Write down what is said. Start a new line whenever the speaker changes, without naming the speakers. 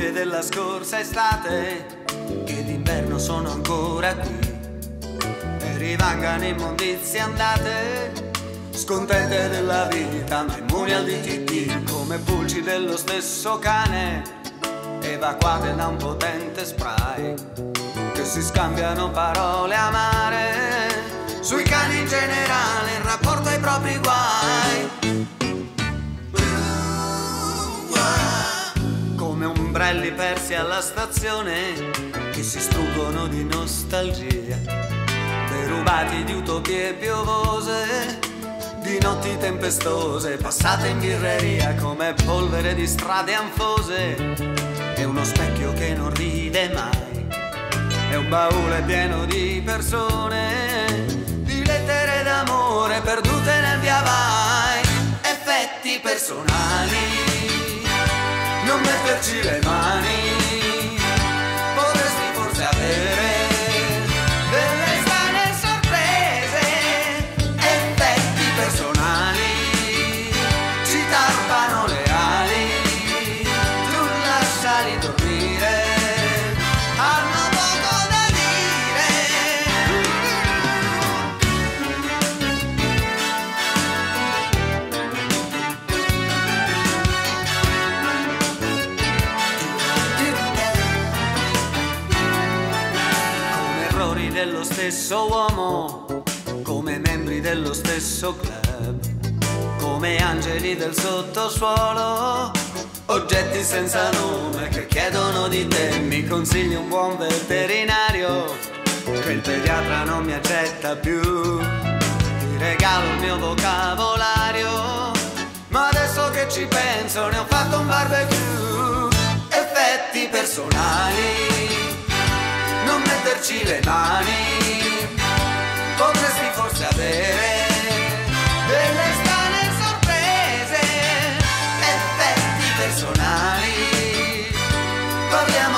storie della scorsa estate che d'inverno sono ancora qui e rimangano immondizie andate, scontente della vita ma immuni al DTT, come pulci dello stesso cane evacuate da un potente spray, che si scambiano parole amare sui cani in generale in rapporto ai propri guai, come ombrelli persi alla stazione che si struggono di nostalgia, derubati di utopie piovose, di notti tempestose passate in birreria come polvere di strade anfose, è uno specchio che non ride mai, è un baule pieno di persone, di lettere d'amore perdute nel via vai, effetti personali, non metterci le mani, potresti forse avere delle strane sorprese, effetti personali, ci tappano le ali, tu lasciali dormire, hanno poco da dire. Come errori dello stesso uomo, come membri dello stesso club, come angeli del sottosuolo, oggetti senza nome che chiedono di te. Mi consigli un buon veterinario, che il pediatra non mi accetta più, ti regalo il mio vocabolario, ma adesso che ci penso ne ho fatto un barbecue, effetti personali, non metterci le mani, potresti forse avere delle strane sorprese, effetti personali, parliamo